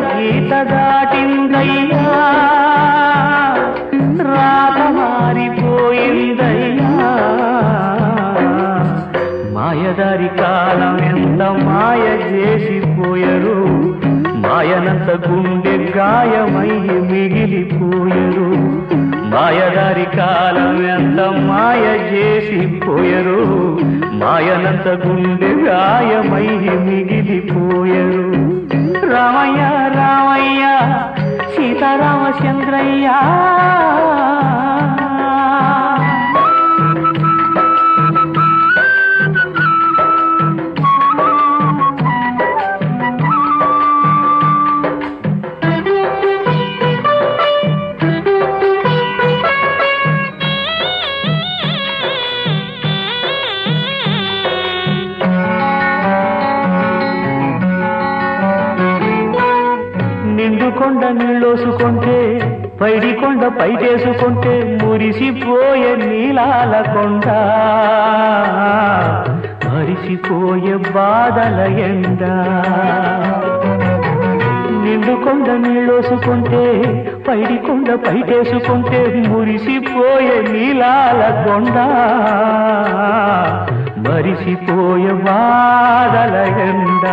గీత దాటిందయ్యా రాత మారిపోయిందయ్యా మాయదారి కాలం ఎంత మాయ చేసిపోయరు మాయనంత గుండె గాయమై మిగిలిపోయరు మాయదారి కాలం ఎంత మాయ చేసిపోయరు మాయనంత గుండె గాయమై మిగిలిపోయరు రామయ్య రామయ్య సీతారామచంద్రయ్య నిండుకొండ నీళ్ళోసుకుంటే పైడి కొండ పైటేసుకుంటే మురిసిపోయే నీలాల కొండ మరిసిపోయే బాధల ఎండ నిండుకొండ నీళ్ళోసుకుంటే పైడి కొండ పైటేసుకుంటే మురిసిపోయే నీలాల కొండ మరిసిపోయే బాధల ఎండ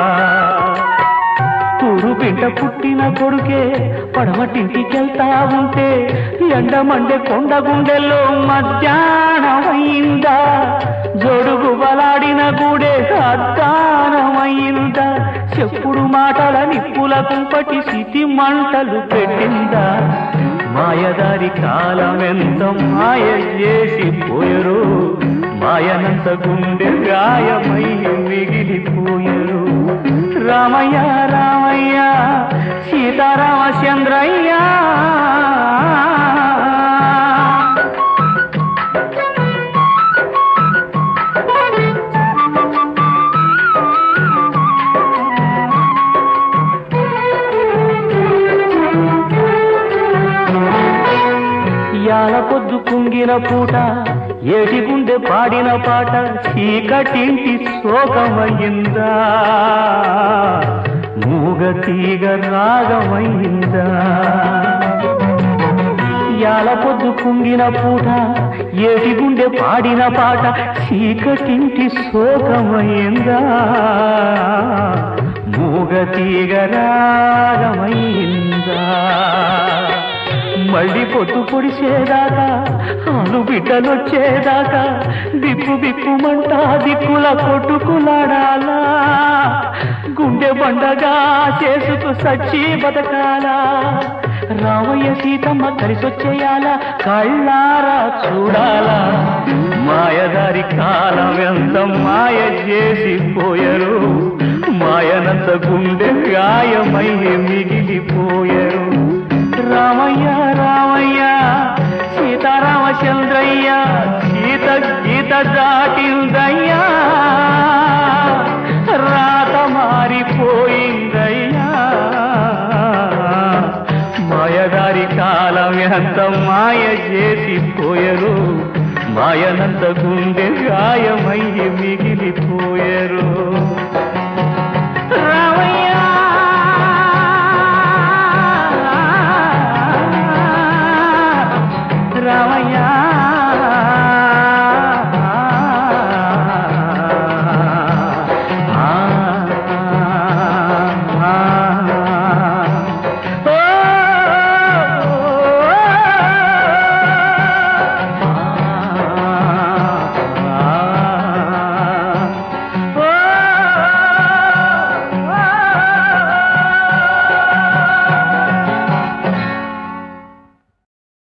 తూరు బిడ్డ పుట్టిన కొడుకే పడమటింటికెళ్తా ఉంటే ఎండమండే కొండ గుండెల్లో మధ్యాహ్నమైందా జోడుగు బలాడిన గూడే అద్దానమైందా చెప్పుడు మాటల నిప్పుల కుంపటి సిటి మంటలు పెట్టిందా మాయదారి కాలం ఎంత మాయ చేసిపోయరు మాయనంత గుండె గాయమై మిగిలిపోయరు రామయ్య రామయ్య సీతారామచంద్రయ్య యాల పొద్దు కుంగిన పూట ఏటి గుండె పాడిన పాట చీకటింటి శోకమయ్యిందా మూగతీగ రాగమయ్యిందా యాల పొద్దు కుంగిన పూట ఏటి గుండె పాడిన పాట చీకటింటి శోకమయ్యిందా మూగతీగ రాగమయ్యిందా మళ్ళీ పొద్దు పొడిచేదాకా ఆలు బిడ్డలొచ్చేదాకా బిక్కు బిక్కుమంటా దిక్కుల కొట్టుకులాడాలా గుండె బండగా చేసుకు సచ్చి బతకాలా రామయ్య సీతమ్మ కలిసొచ్చేయాలా కళ్ళారా చూడాలా మాయదారి కాలం ఎంత మాయ చేసిపోయరు మాయనంత గుండె గాయమై మిగిలిపోయరు రామయ్య రామయ్య సీతారామచంద్రయ్య సీత గీత దాటిందయ్యా రాత మారిపోయిందయ్యా మాయదారి కాలం ఎంత మాయ చేసిపోయరు మాయనంత గుండె గాయమై మిగిలిపోయరు